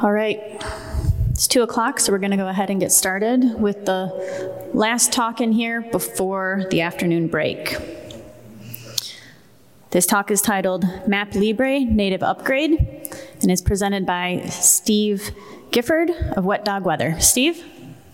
All right, it's 2 o'clock, so we're going to go ahead and get started with the last talk in here before the afternoon break. This talk is titled MapLibre Native Upgrade and is presented by Steve Gifford of Wet Dog Weather. Steve?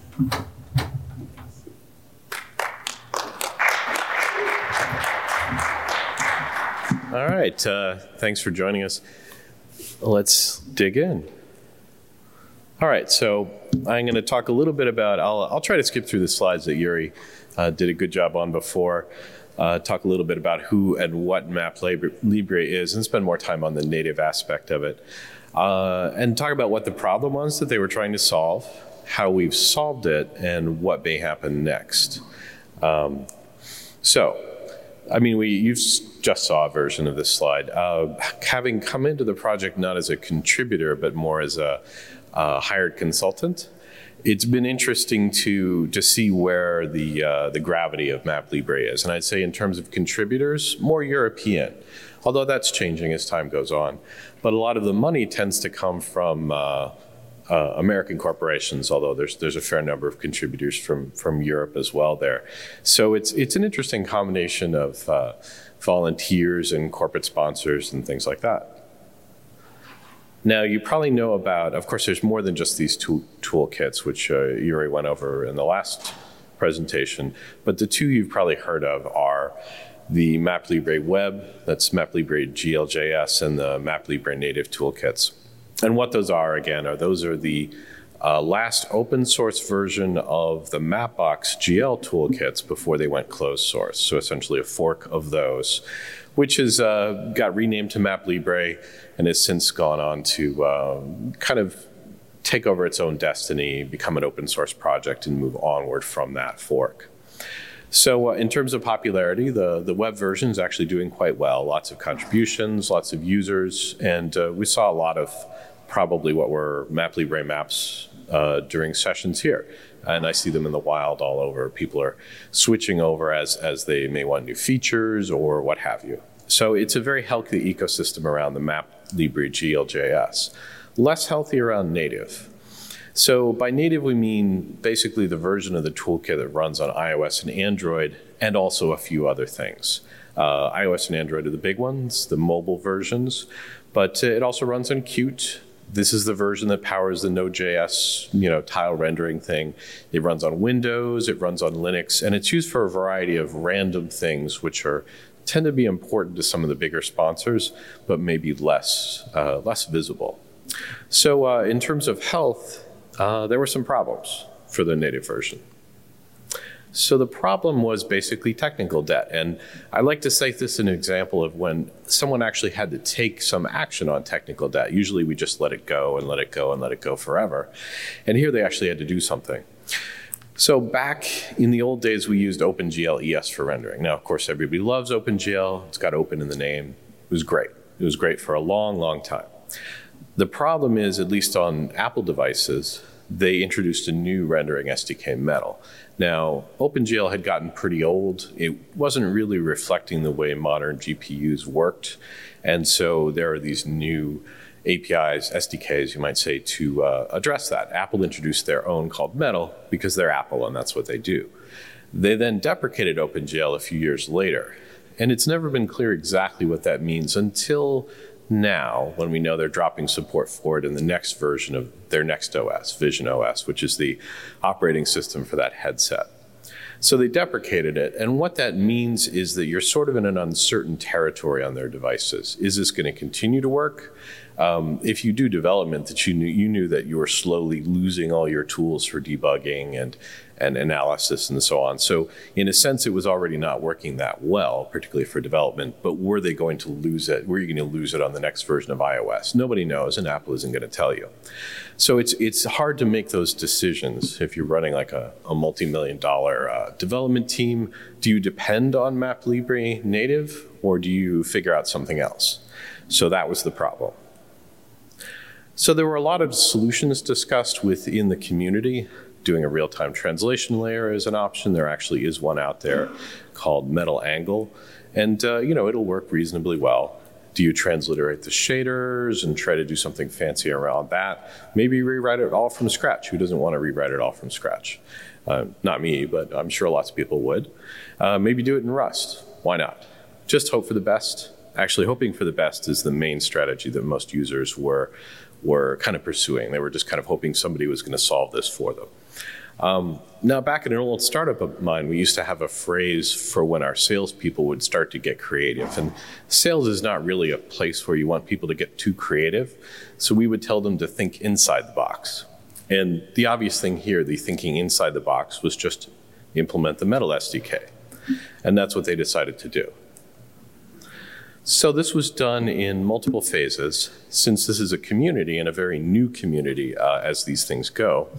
All right, thanks for joining us. Let's dig in. All right, so I'm going to talk a little bit about, I'll try to skip through the slides that Yuri did a good job on before, talk a little bit about who and what MapLibre is, and spend more time on the native aspect of it, and talk about what the problem was that they were trying to solve, how we've solved it, and what may happen next. You just saw a version of this slide. Having come into the project not as a contributor, but more as a hired consultant, it's been interesting to see where the gravity of MapLibre is. And I'd say in terms of contributors, more European, although that's changing as time goes on. But a lot of the money tends to come from American corporations, although there's a fair number of contributors from Europe as well there. So it's an interesting combination of volunteers and corporate sponsors and things like that. Now, you probably know about, of course, there's more than just these toolkits, which Yuri went over in the last presentation, but the two you've probably heard of are the MapLibre Web, that's MapLibre GLJS, and the MapLibre Native Toolkits. And what those are, again, those are the last open source version of the Mapbox GL toolkits before they went closed source, so essentially a fork of those, which has got renamed to MapLibre and has since gone on to kind of take over its own destiny, become an open source project, and move onward from that fork. So in terms of popularity, the web version is actually doing quite well. Lots of contributions, lots of users, and we saw a lot of probably what were MapLibre maps during sessions here. And I see them in the wild all over. People are switching over as they may want new features or what have you. So it's a very healthy ecosystem around the MapLibre GLJS. Less healthy around native. So by native, we mean basically the version of the toolkit that runs on iOS and Android, and also a few other things. iOS and Android are the big ones, the mobile versions, but it also runs on Qt. This is the version that powers the Node.js, tile rendering thing. It runs on Windows, it runs on Linux, and it's used for a variety of random things which tend to be important to some of the bigger sponsors, but maybe less visible. So in terms of health, there were some problems for the native version. So the problem was basically technical debt. And I like to cite this as an example of when someone actually had to take some action on technical debt. Usually we just let it go and let it go and let it go forever. And here they actually had to do something. So back in the old days, we used OpenGL ES for rendering. Now, of course, everybody loves OpenGL. It's got open in the name. It was great. It was great for a long, long time. The problem is, at least on Apple devices, they introduced a new rendering SDK, Metal. Now, OpenGL had gotten pretty old. It wasn't really reflecting the way modern GPUs worked. And so there are these new APIs, SDKs, you might say, to address that. Apple introduced their own called Metal because they're Apple and that's what they do. They then deprecated OpenGL a few years later. And it's never been clear exactly what that means until now, when we know they're dropping support for it in the next version of their next OS, Vision OS, which is the operating system for that headset. So they deprecated it, and what that means is that you're sort of in an uncertain territory on their devices. Is this going to continue to work? If you do development that you knew that you were slowly losing all your tools for debugging and analysis and so on. So in a sense, it was already not working that well, particularly for development, but were they going to lose it? Were you going to lose it on the next version of iOS? Nobody knows, and Apple isn't going to tell you. So it's hard to make those decisions if you're running like a multi-million-dollar development team. Do you depend on MapLibre native, or do you figure out something else? So that was the problem. So there were a lot of solutions discussed within the community. Doing a real-time translation layer is an option. There actually is one out there called Metal Angle. And, it'll work reasonably well. Do you transliterate the shaders and try to do something fancy around that? Maybe rewrite it all from scratch. Who doesn't want to rewrite it all from scratch? Not me, but I'm sure lots of people would. Maybe do it in Rust. Why not? Just hope for the best. Actually, hoping for the best is the main strategy that most users were kind of pursuing. They were just kind of hoping somebody was going to solve this for them. Now, back in an old startup of mine, we used to have a phrase for when our salespeople would start to get creative. And sales is not really a place where you want people to get too creative. So we would tell them to think inside the box. And the obvious thing here, the thinking inside the box, was just implement the Metal SDK. And that's what they decided to do. So this was done in multiple phases. Since this is a community, and a very new community as these things go,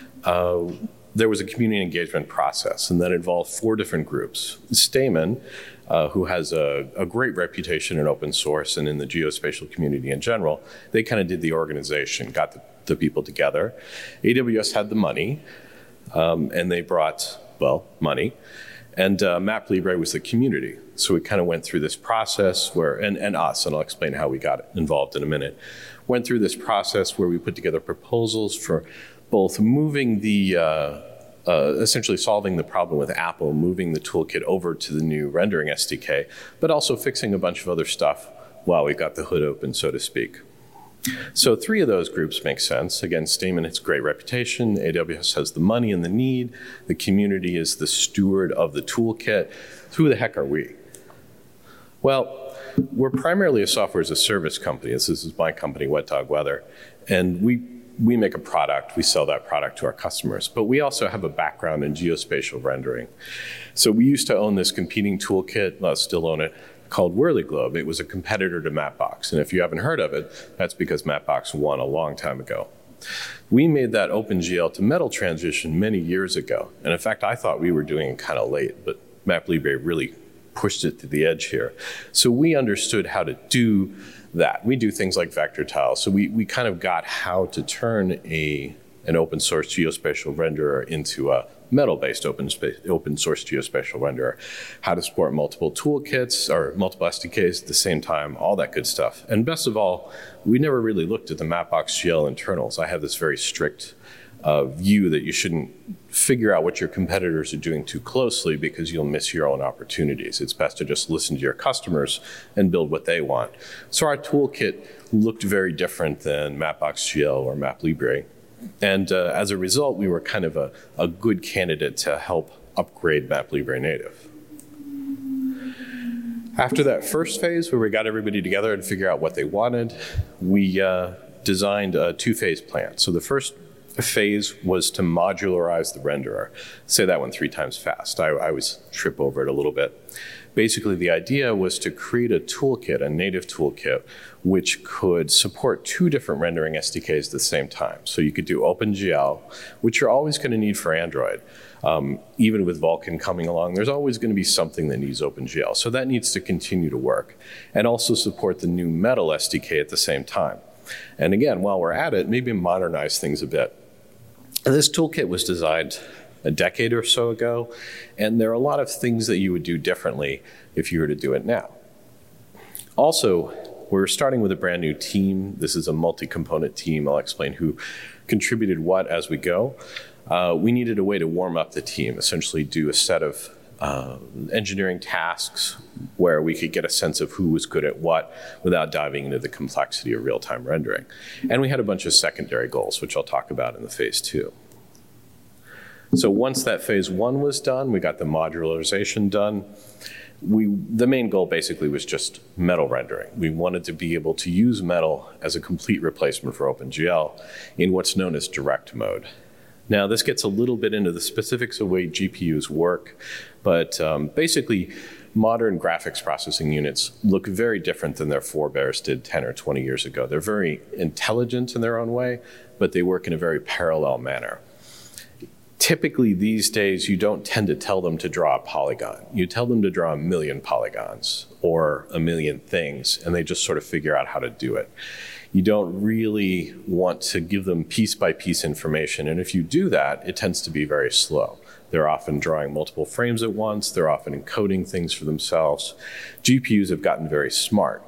there was a community engagement process, and that involved 4 different groups. Stamen, who has a great reputation in open source and in the geospatial community in general, they kind of did the organization, got the people together. AWS had the money, and they brought, well, money. And MapLibre was the community. So we kind of went through this process where, and us, and I'll explain how we got involved in a minute, went through this process where we put together proposals for both moving the, essentially solving the problem with Apple, moving the toolkit over to the new rendering SDK, but also fixing a bunch of other stuff while we got the hood open, so to speak. So 3 of those groups make sense. Again, Stamen has great reputation, AWS has the money and the need, the community is the steward of the toolkit. Who the heck are we? Well, we're primarily a software as a service company. This is my company, Wet Dog Weather, and we make a product, we sell that product to our customers, but we also have a background in geospatial rendering. So we used to own this competing toolkit, well, still own it, called WhirlyGlobe. It was a competitor to Mapbox, and if you haven't heard of it, that's because Mapbox won a long time ago. We made that OpenGL to Metal transition many years ago, and in fact, I thought we were doing it kind of late, but MapLibre really pushed it to the edge here. So we understood how to do that. We do things like vector tiles, so we kind of got how to turn an open source geospatial renderer into a Metal-based open source geospatial renderer, how to support multiple toolkits or multiple SDKs at the same time, all that good stuff. And best of all, we never really looked at the Mapbox GL internals. I have this very strict view that you shouldn't figure out what your competitors are doing too closely because you'll miss your own opportunities. It's best to just listen to your customers and build what they want. So our toolkit looked very different than Mapbox GL or MapLibre. And as a result, we were kind of a good candidate to help upgrade MapLibre native. After that first phase, where we got everybody together and figure out what they wanted, we designed a 2-phase plan. So the first phase was to modularize the renderer. Say that one 3 times fast. I always trip over it a little bit. Basically, the idea was to create a toolkit, a native toolkit, which could support 2 different rendering SDKs at the same time. So you could do OpenGL, which you're always going to need for Android. Even with Vulkan coming along, there's always going to be something that needs OpenGL. So that needs to continue to work. And also support the new Metal SDK at the same time. And again, while we're at it, maybe modernize things a bit. This toolkit was designed a decade or so ago, and there are a lot of things that you would do differently if you were to do it now. Also, we're starting with a brand new team. This is a multi-component team. I'll explain who contributed what as we go. We needed a way to warm up the team, essentially do a set of engineering tasks where we could get a sense of who was good at what without diving into the complexity of real-time rendering. And we had a bunch of secondary goals, which I'll talk about in the phase 2. So once that phase 1 was done, we got the modularization done. The main goal basically was just Metal rendering. We wanted to be able to use Metal as a complete replacement for OpenGL in what's known as direct mode. Now, this gets a little bit into the specifics of the way GPUs work, but basically, modern graphics processing units look very different than their forebears did 10 or 20 years ago. They're very intelligent in their own way, but they work in a very parallel manner. Typically, these days, you don't tend to tell them to draw a polygon. You tell them to draw 1 million polygons or 1 million things, and they just sort of figure out how to do it. You don't really want to give them piece-by-piece information, and if you do that, it tends to be very slow. They're often drawing multiple frames at once. They're often encoding things for themselves. GPUs have gotten very smart.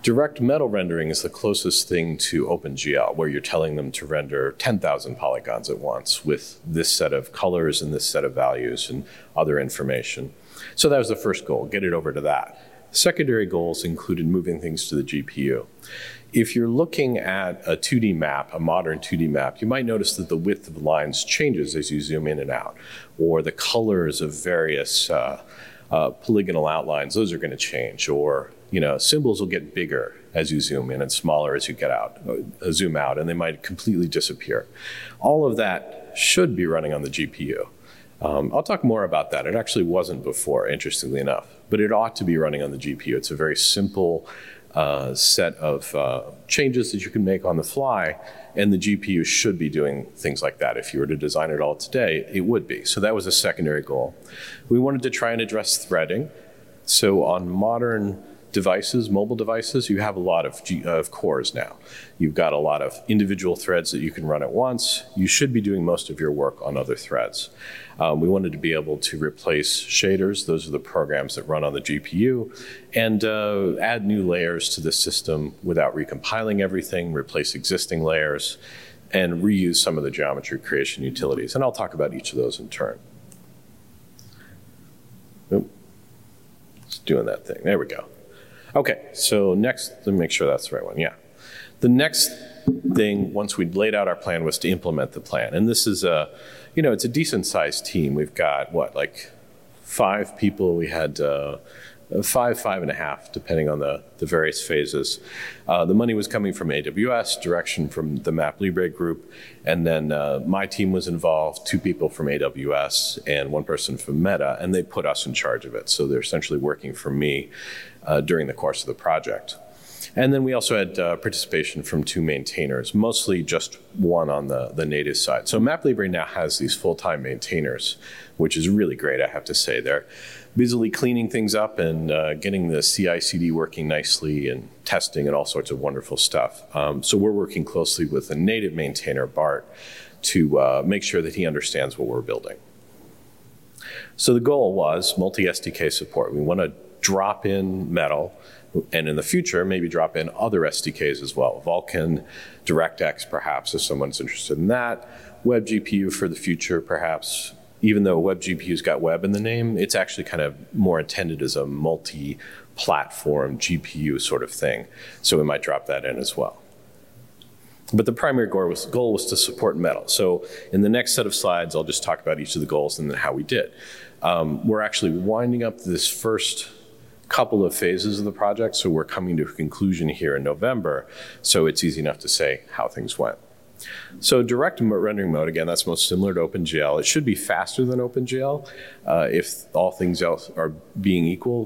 Direct metal rendering is the closest thing to OpenGL, where you're telling them to render 10,000 polygons at once with this set of colors and this set of values and other information. So that was the first goal, get it over to that. Secondary goals included moving things to the GPU. If you're looking at a 2D map, a modern 2D map, you might notice that the width of the lines changes as you zoom in and out, or the colors of various polygonal outlines, those are going to change, or symbols will get bigger as you zoom in and smaller as you zoom out, and they might completely disappear. All of that should be running on the GPU. I'll talk more about that. It actually wasn't before, interestingly enough, but it ought to be running on the GPU. It's a very simple set of changes that you can make on the fly, and the GPU should be doing things like that. If you were to design it all today, it would be. So that was a secondary goal. We wanted to try and address threading. So on modern devices, mobile devices, you have a lot of cores now. You've got a lot of individual threads that you can run at once. You should be doing most of your work on other threads. We wanted to be able to replace shaders, those are the programs that run on the GPU, and add new layers to the system without recompiling everything, replace existing layers, and reuse some of the geometry creation utilities. And I'll talk about each of those in turn. Oop. It's doing that thing. There we go. Okay, so next, let me make sure that's the right one. Yeah. The next thing, once we'd laid out our plan, was to implement the plan. And this is it's a decent-sized team. We've got, like 5 people. We had 5.5, depending on the various phases. The money was coming from AWS, direction from the MapLibre group, and then my team was involved, 2 people from AWS and 1 person from Meta, and they put us in charge of it. So they're essentially working for me during the course of the project. And then we also had participation from 2 maintainers, mostly just 1 on the native side. So MapLibre now has these full-time maintainers, which is really great, I have to say. They're busily cleaning things up and getting the CI/CD working nicely and testing and all sorts of wonderful stuff. So we're working closely with the native maintainer, Bart, to make sure that he understands what we're building. So the goal was multi-SDK support. We want to drop in Metal, and in the future, maybe drop in other SDKs as well. Vulkan, DirectX, perhaps, if someone's interested in that. WebGPU for the future, perhaps. Even though WebGPU's got web in the name, it's actually kind of more intended as a multi-platform GPU sort of thing. So we might drop that in as well. But the primary goal was to support Metal. So in the next set of slides, I'll just talk about each of the goals and then how we did. We're actually winding up this first couple of phases of the project, so we're coming to a conclusion here in November, so it's easy enough to say how things went. So direct rendering mode, again, that's most similar to OpenGL. It should be faster than OpenGL if all things else are being equal.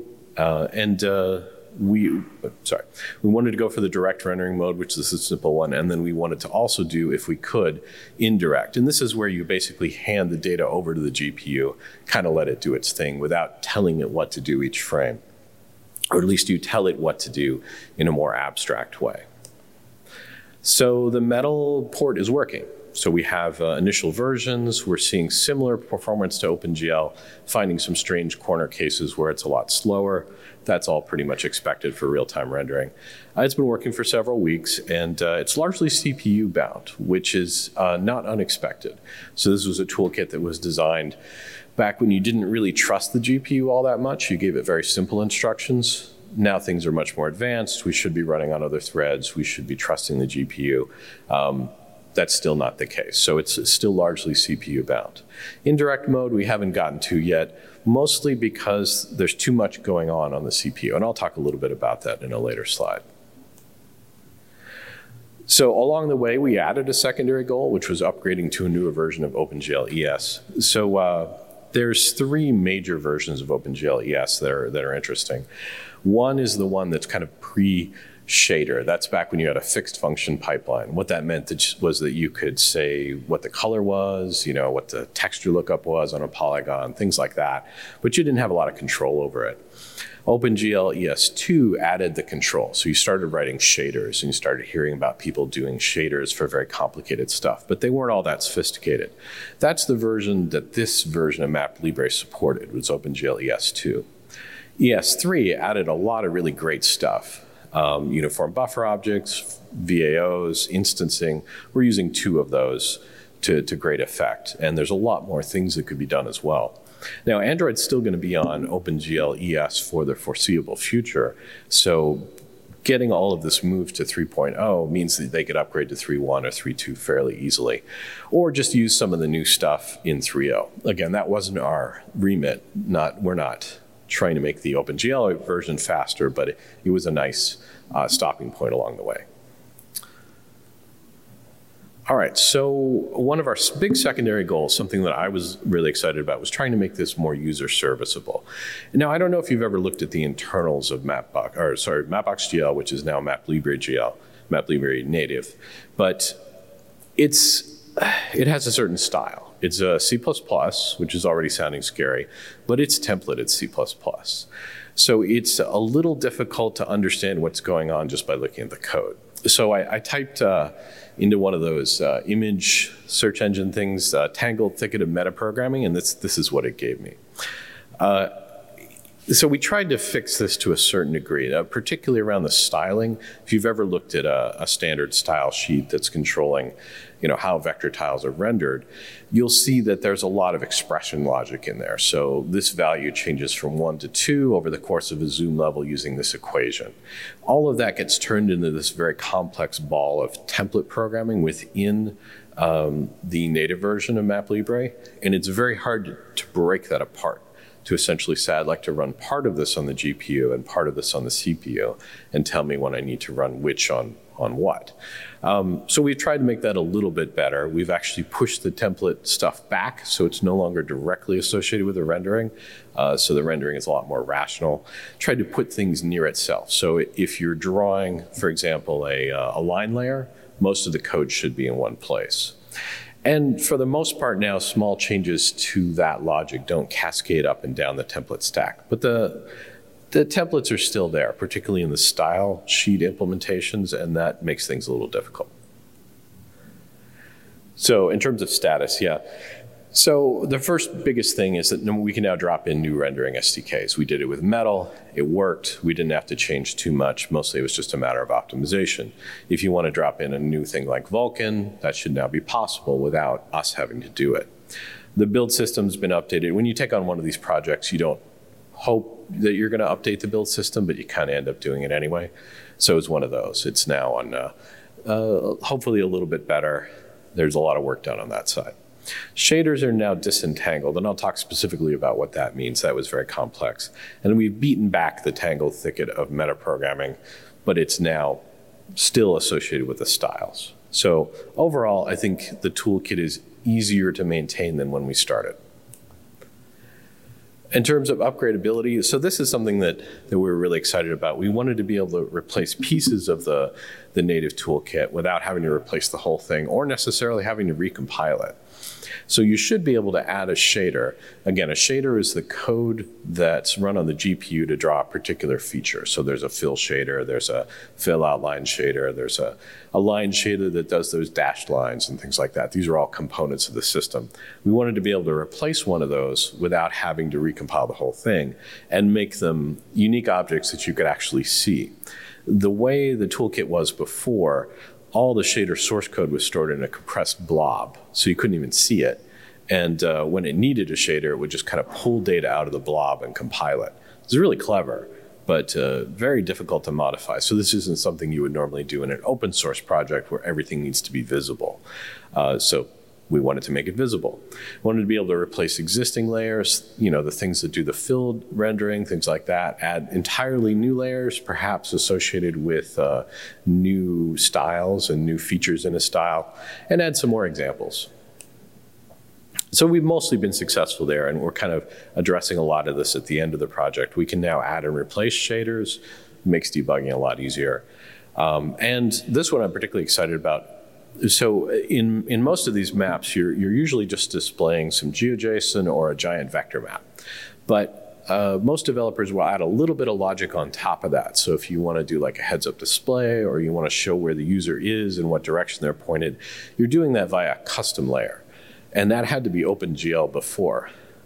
We wanted to go for the direct rendering mode, which is a simple one, and then we wanted to also do, if we could, indirect. And this is where you basically hand the data over to the GPU, kind of let it do its thing without telling it what to do each frame. Or at least you tell it what to do in a more abstract way. So the Metal port is working. So we have initial versions. We're seeing similar performance to OpenGL, finding some strange corner cases where it's a lot slower. That's all pretty much expected for real-time rendering. It's been working for several weeks, and it's largely CPU bound, which is not unexpected. So this was a toolkit that was designed back when you didn't really trust the GPU all that much. You gave it very simple instructions. Now things are much more advanced. We should be running on other threads. We should be trusting the GPU. That's still not the case. So it's still largely CPU bound. Indirect mode we haven't gotten to yet, mostly because there's too much going on the CPU. And I'll talk a little bit about that in a later slide. So along the way, we added a secondary goal, which was upgrading to a newer version of OpenGL ES. So there's 3 major versions of OpenGL ES that are interesting. One is the one that's kind of pre-shader. That's back when you had a fixed function pipeline. What that meant was that you could say what the color was, what the texture lookup was on a polygon, things like that, but you didn't have a lot of control over it. OpenGL ES2 added the control. So you started writing shaders, and you started hearing about people doing shaders for very complicated stuff, but they weren't all that sophisticated. That's the version that this version of MapLibre supported, was OpenGL ES2. ES3 added a lot of really great stuff. uniform buffer objects, VAOs, instancing. We're using 2 of those to great effect. And there's a lot more things that could be done as well. Now, Android's still going to be on OpenGL ES for the foreseeable future. So getting all of this moved to 3.0 means that they could upgrade to 3.1 or 3.2 fairly easily, or just use some of the new stuff in 3.0. Again, that wasn't our remit. We're not trying to make the OpenGL version faster, but it was a nice stopping point along the way. All right, so one of our big secondary goals, something that I was really excited about, was trying to make this more user serviceable. Now, I don't know if you've ever looked at the internals of Mapbox.gl, which is now MapLibre.gl, MapLibre native, but it has a certain style. It's a C++, which is already sounding scary, but it's template, it's C++. So it's a little difficult to understand what's going on just by looking at the code. So I typed into one of those image search engine things, tangled thicket of metaprogramming, and this is what it gave me. So we tried to fix this to a certain degree, particularly around the styling. If you've ever looked at a standard style sheet that's controlling how vector tiles are rendered, you'll see that there's a lot of expression logic in there. So this value changes from 1 to 2 over the course of a zoom level using this equation. All of that gets turned into this very complex ball of template programming within the native version of MapLibre, and it's very hard to break that apart. To essentially say, I'd like to run part of this on the GPU and part of this on the CPU, and tell me when I need to run which on what. So we've tried to make that a little bit better. We've actually pushed the template stuff back, so it's no longer directly associated with the rendering. So the rendering is a lot more rational. Tried to put things near itself. So if you're drawing, for example, a line layer, most of the code should be in one place. And for the most part now, small changes to that logic don't cascade up and down the template stack. But the templates are still there, particularly in the style sheet implementations, and that makes things a little difficult. So in terms of status, yeah. So the first biggest thing is that we can now drop in new rendering SDKs. We did it with Metal, it worked, we didn't have to change too much, mostly it was just a matter of optimization. If you want to drop in a new thing like Vulkan, that should now be possible without us having to do it. The build system's been updated. When you take on one of these projects, you don't hope that you're going to update the build system, but you kind of end up doing it anyway. So it's one of those. It's now on hopefully a little bit better. There's a lot of work done on that side. Shaders are now disentangled, and I'll talk specifically about what that means. That was very complex. And we've beaten back the tangled thicket of metaprogramming, but it's now still associated with the styles. So overall, I think the toolkit is easier to maintain than when we started. In terms of upgradability, so this is something that we were really excited about. We wanted to be able to replace pieces of the native toolkit without having to replace the whole thing or necessarily having to recompile it. So you should be able to add a shader. Again, a shader is the code that's run on the GPU to draw a particular feature. So there's a fill shader, there's a fill outline shader, there's a line shader that does those dashed lines and things like that. These are all components of the system. We wanted to be able to replace one of those without having to recompile the whole thing and make them unique objects that you could actually see. The way the toolkit was before, all the shader source code was stored in a compressed blob, so you couldn't even see it. And when it needed a shader, it would just kind of pull data out of the blob and compile it. It was really clever, but very difficult to modify. So this isn't something you would normally do in an open source project where everything needs to be visible. So we wanted to make it visible. Wanted to be able to replace existing layers, the things that do the filled rendering, things like that, add entirely new layers, perhaps associated with new styles and new features in a style, and add some more examples. So we've mostly been successful there, and we're kind of addressing a lot of this at the end of the project. We can now add and replace shaders, makes debugging a lot easier. And this one I'm particularly excited about. So in most of these maps, you're usually just displaying some GeoJSON or a giant vector map. But most developers will add a little bit of logic on top of that. So if you want to do like a heads-up display, or you want to show where the user is and what direction they're pointed, you're doing that via a custom layer. And that had to be OpenGL before.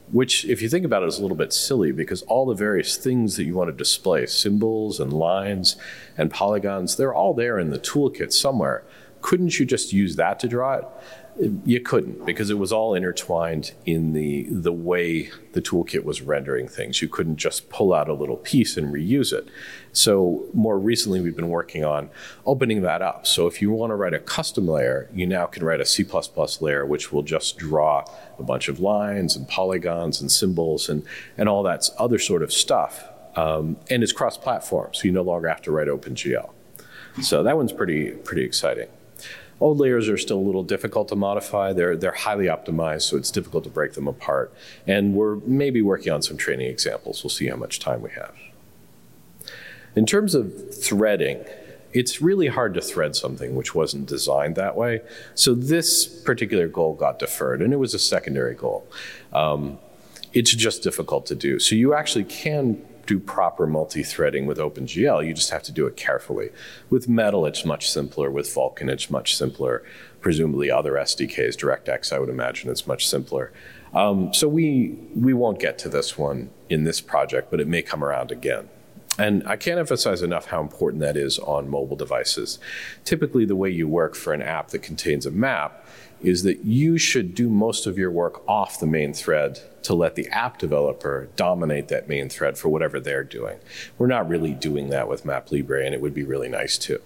which, if you think about it, is a little bit silly because all the various things that you want to display, symbols and lines and polygons, they're all there in the toolkit somewhere. Couldn't you just use that to draw it? You couldn't, because it was all intertwined in the way the toolkit was rendering things. You couldn't just pull out a little piece and reuse it. So more recently, we've been working on opening that up. So if you want to write a custom layer, you now can write a C++ layer, which will just draw a bunch of lines and polygons and symbols and all that other sort of stuff. And it's cross-platform, so you no longer have to write OpenGL. So that one's pretty exciting. Old layers are still a little difficult to modify. They're highly optimized, so it's difficult to break them apart. And we're maybe working on some training examples. We'll see how much time we have. In terms of threading, it's really hard to thread something which wasn't designed that way. So this particular goal got deferred, and it was a secondary goal. It's just difficult to do. So you actually can do proper multi-threading with OpenGL. You just have to do it carefully. With Metal, it's much simpler. With Vulkan, it's much simpler. Presumably other SDKs, DirectX, I would imagine it's much simpler. So we won't get to this one in this project, but it may come around again. And I can't emphasize enough how important that is on mobile devices. Typically, the way you work for an app that contains a map is that you should do most of your work off the main thread to let the app developer dominate that main thread for whatever they're doing. We're not really doing that with MapLibre, and it would be really nice too.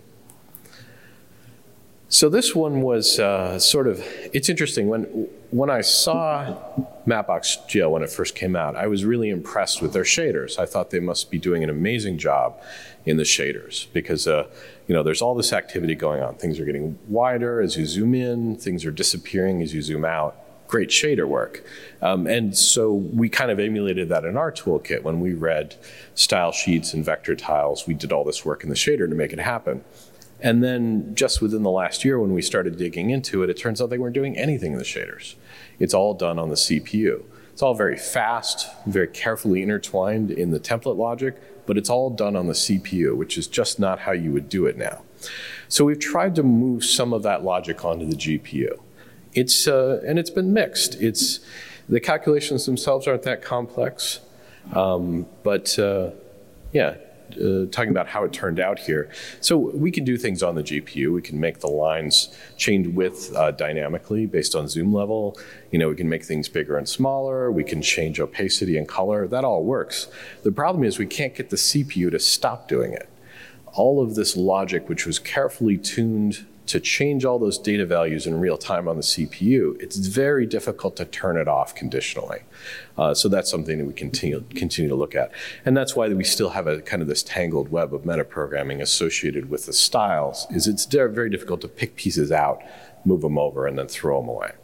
So this one was it's interesting. When I saw Mapbox.gl when it first came out, I was really impressed with their shaders. I thought they must be doing an amazing job in the shaders because there's all this activity going on. Things are getting wider as you zoom in, things are disappearing as you zoom out. Great shader work. And so we kind of emulated that in our toolkit. When we read style sheets and vector tiles, we did all this work in the shader to make it happen. And then just within the last year when we started digging into it, it turns out they weren't doing anything in the shaders. It's all done on the CPU. It's all very fast, very carefully intertwined in the template logic, but it's all done on the CPU, which is just not how you would do it now. So we've tried to move some of that logic onto the GPU. And it's been mixed. The calculations themselves aren't that complex, talking about how it turned out here. So we can do things on the GPU. We can make the lines change width dynamically based on zoom level. We can make things bigger and smaller. We can change opacity and color. That all works. The problem is we can't get the CPU to stop doing it. All of this logic, which was carefully tuned to change all those data values in real time on the CPU, it's very difficult to turn it off conditionally. So that's something that we continue to look at. And that's why we still have a kind of this tangled web of metaprogramming associated with the styles, is it's very difficult to pick pieces out, move them over, and then throw them away.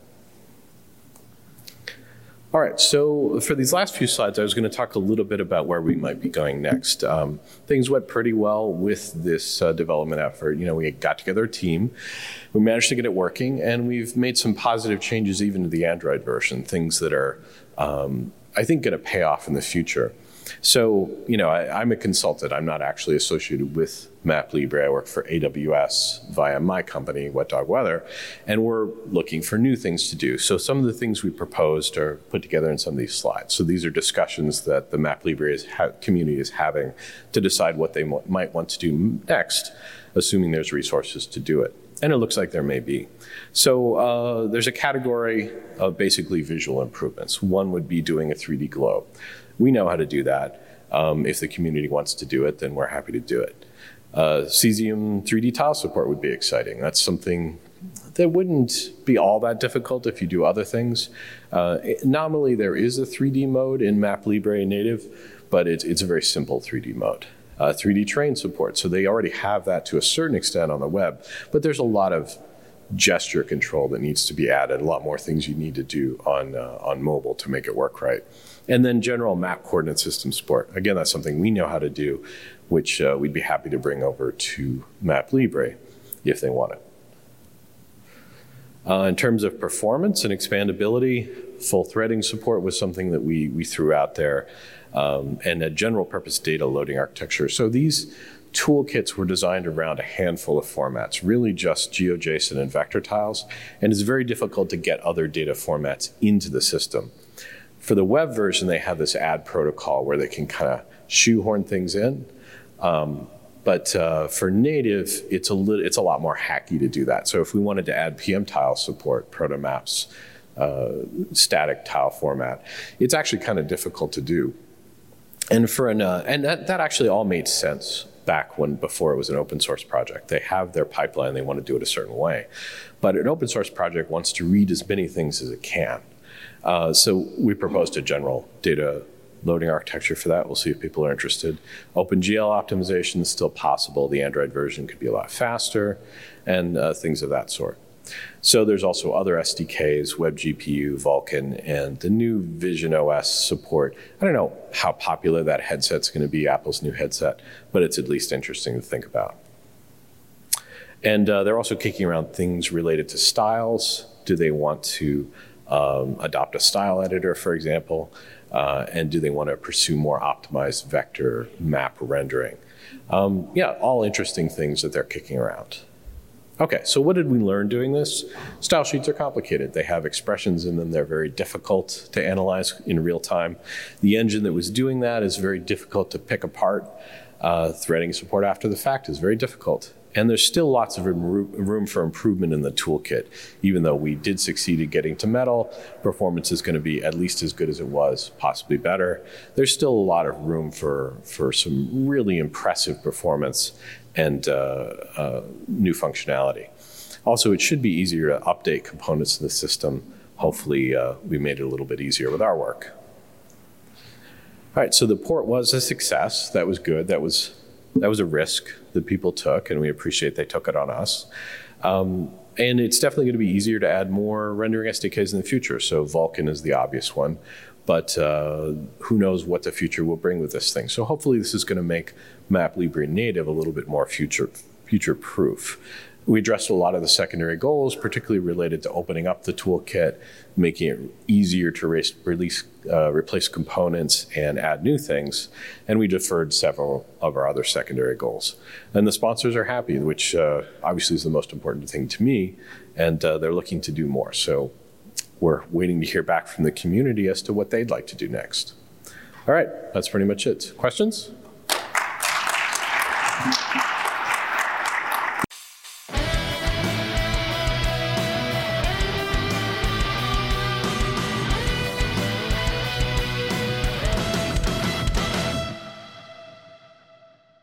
All right, so for these last few slides, I was going to talk a little bit about where we might be going next. Things went pretty well with this development effort. We got together a team, we managed to get it working, and we've made some positive changes even to the Android version, things that are, I think, going to pay off in the future. So, I'm a consultant. I'm not actually associated with MapLibre. I work for AWS via my company, Wet Dog Weather, and we're looking for new things to do. So some of the things we proposed are put together in some of these slides. So these are discussions that the MapLibre community is having to decide what they might want to do next, assuming there's resources to do it. And it looks like there may be. So there's a category of basically visual improvements. One would be doing a 3D globe. We know how to do that. If the community wants to do it, then we're happy to do it. Cesium 3D tile support would be exciting. That's something that wouldn't be all that difficult if you do other things. Nominally, there is a 3D mode in MapLibre native, but it's a very simple 3D mode. 3D terrain support, so they already have that to a certain extent on the web, but there's a lot of gesture control that needs to be added, a lot more things you need to do on mobile to make it work right. And then general map coordinate system support. Again, that's something we know how to do, which we'd be happy to bring over to MapLibre if they want it. In terms of performance and expandability, full threading support was something that we threw out there, and a general purpose data loading architecture. So these toolkits were designed around a handful of formats, really just GeoJSON and vector tiles, and it's very difficult to get other data formats into the system. For the web version, they have this add protocol where they can kind of shoehorn things in. But for native, it's a lot more hacky to do that. So if we wanted to add PM tile support, ProtoMap's static tile format, it's actually kind of difficult to do. And that actually all made sense back before it was an open source project. They have their pipeline, they want to do it a certain way. But an open source project wants to read as many things as it can. So we proposed a general data loading architecture for that. We'll see if people are interested. OpenGL optimization is still possible. The Android version could be a lot faster, and things of that sort. So there's also other SDKs, WebGPU, Vulkan, and the new Vision OS support. I don't know how popular that headset's going to be, Apple's new headset, but it's at least interesting to think about. And they're also kicking around things related to styles. Do they want to adopt a style editor, for example? And do they want to pursue more optimized vector map rendering? Yeah, all interesting things that they're kicking around. Okay, so what did we learn doing this? Style sheets are complicated. They have expressions in them. They're very difficult to analyze in real time. The engine that was doing that is very difficult to pick apart. Threading support after the fact is very difficult. And there's still lots of room for improvement in the toolkit. Even though we did succeed at getting to metal, performance is going to be at least as good as it was, possibly better. There's still a lot of room for some really impressive performance and new functionality. Also, it should be easier to update components in the system. Hopefully, we made it a little bit easier with our work. All right, so the port was a success. That was good. That was a risk that people took, and we appreciate they took it on us. And it's definitely going to be easier to add more rendering SDKs in the future. So Vulkan is the obvious one, but who knows what the future will bring with this thing. So hopefully this is going to make MapLibre native a little bit more future-proof. We addressed a lot of the secondary goals, particularly related to opening up the toolkit, making it easier to replace components and add new things, and we deferred several of our other secondary goals. And the sponsors are happy, which obviously is the most important thing to me, and they're looking to do more. So we're waiting to hear back from the community as to what they'd like to do next. All right, that's pretty much it. Questions?